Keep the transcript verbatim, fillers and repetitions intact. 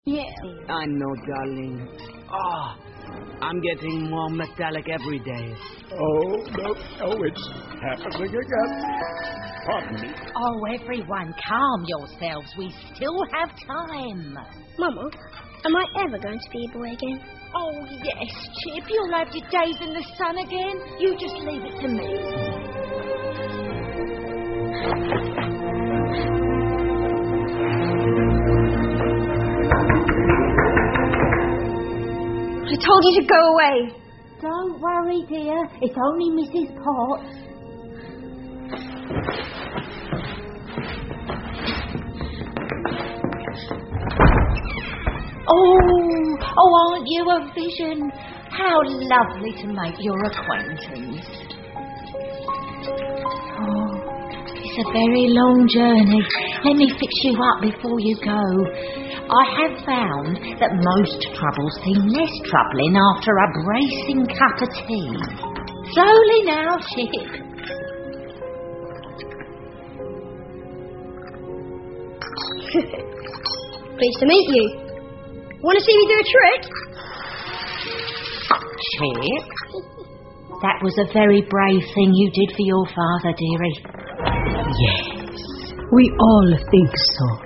Yeah, I know, darling. Oh, I'm getting more metallic every day. Oh, no, no, it's happening again. Pardon me. Oh, everyone, calm yourselves. We still have time. Mama, am I ever going to be a boy again? Oh, yes, Chip. You'll have your days in the sun again. You just leave it to me. I told you to go away. Don't worry, dear. It's only Missus Potts. Oh, oh, aren't you a vision? How lovely to make your acquaintance. Oh, it's a very long journey. Let me fix you up before you go. I have found that most troubles seem less troubling after a bracing cup of tea. Slowly now, Chip. Pleased to meet you. Want to see me do a trick? Chip, that was a very brave thing you did for your father, dearie. Yes, we all think so.